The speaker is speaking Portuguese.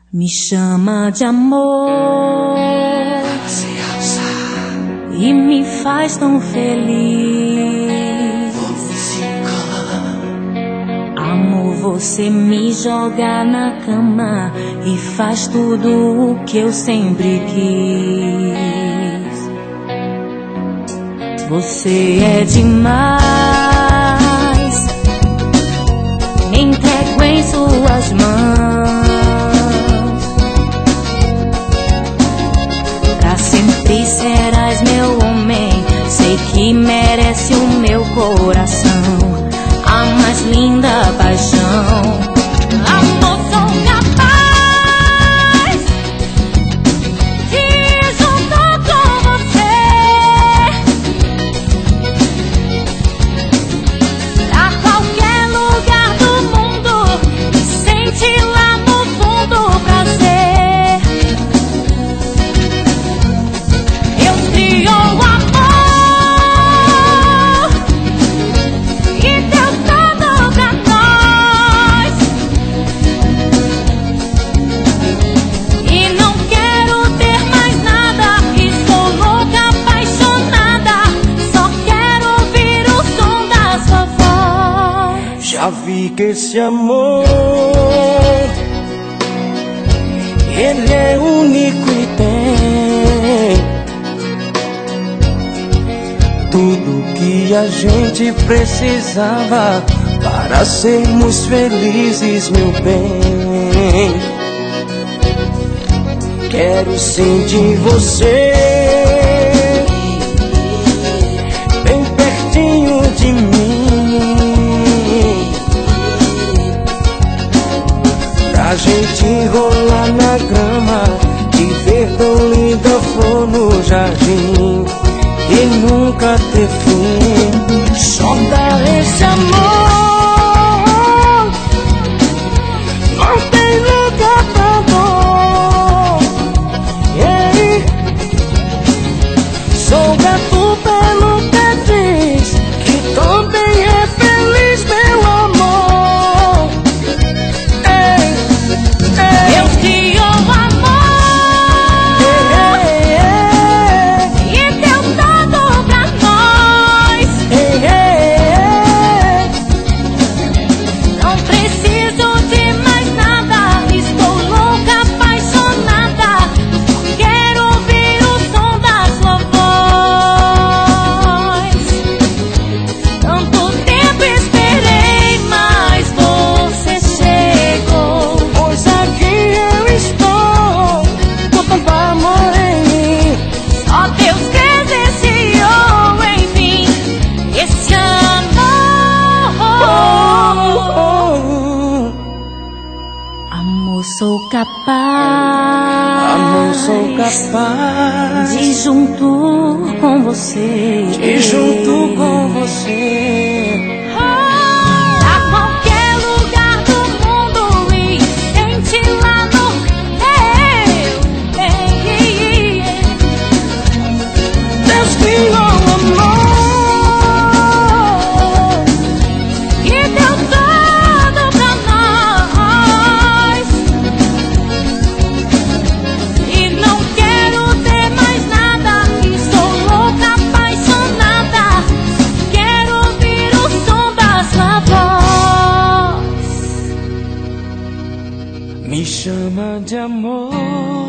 Me chama de amor e me faz tão feliz. Amor, você me joga na cama e faz tudo o que eu sempre quis. Você é demais, me entrego em suas mãos. Sempre serás meu homem, sei que merece o meu coração, a mais linda paixão. Amor, sou capaz de ir junto com você pra qualquer lugar do mundo e sentir lá no fundo o prazer. Já vi que esse amor, ele é único e tem tudo que a gente precisava para sermos felizes, meu bem. Quero sentir você bem pertinho de mim, a gente rolar na grama e ver tão linda flor no jardim e nunca ter fim. Só dá esse amor, não tem lugar pra dor. Sou gato pelo pé diz que também é feliz, meu amor. Sou capaz, amor, sou capaz de ir junto com você, de ir junto com você. Me chama de amor.